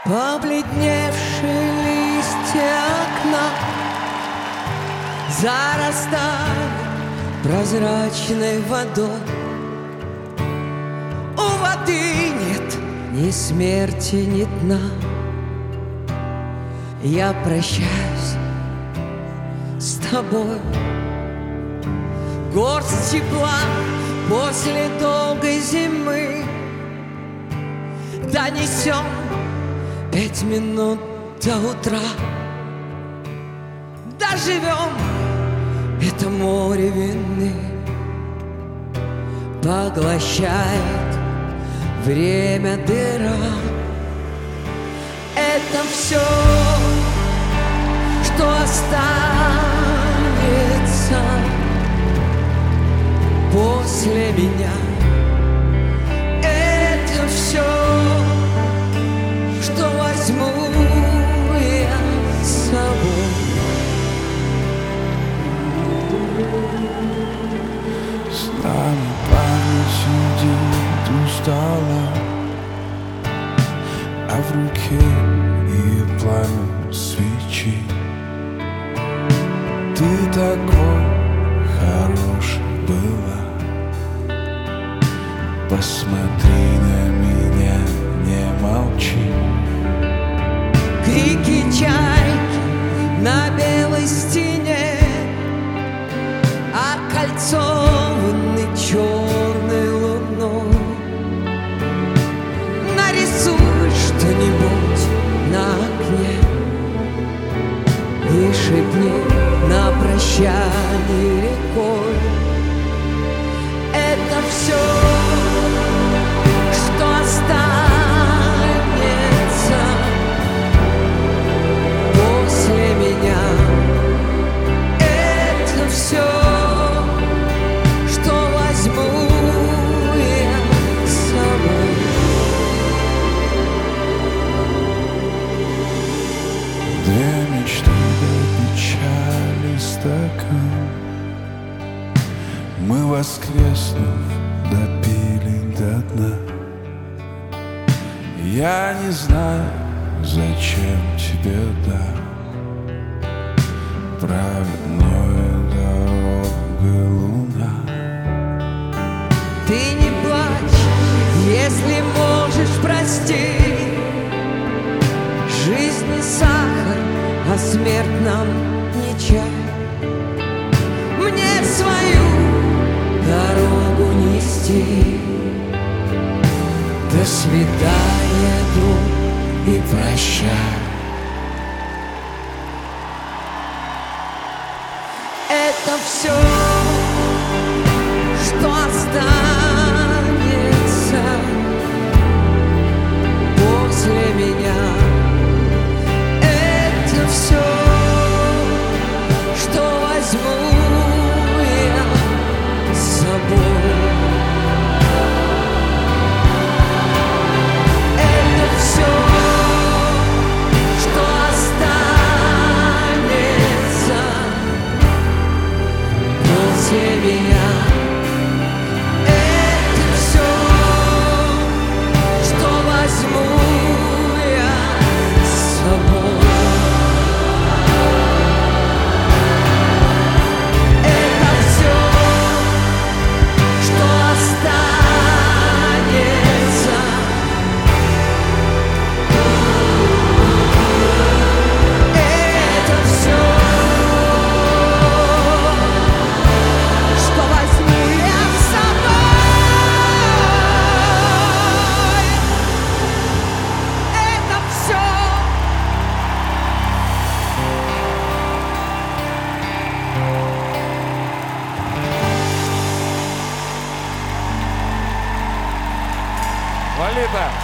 Побледневшие листья окна зарастают прозрачной водой. У воды нет ни смерти, ни дна. Я прощаюсь с тобой. Горсть тепла после долгой зимы донесем 5 минут до утра. Доживем это море вины, поглощает время дыра. Это все, что останется после меня. Это все, что возьму я с собой. С нами память сидит устала, а в руке ее пламя свечи. Ты такой хороший была, посмотри на меня, не молчи. Крики чайки на белой стене, окольцованный черной луной. Нарисуй что-нибудь на окне и шепни на прощание рекой. Это все, что останется после меня. Это все, что возьму я с собой. Две мечты до печали стакан, мы, воскреснув, допили до дна. Я не знаю, зачем тебе дар, праведной дорогой луна. Ты не плачь, если можешь простить. Жизнь не сахар, а смерть нам не чай. Мне свою дорогу нести. До свидания, друг, и прощай. Это все, что останется после меня. Это все, что возьму я с собой. Это все, что останется после меня. Это все, что возьму я с собой. Это все, что останется. Это все, что возьму я с собой. Это все. Лолита!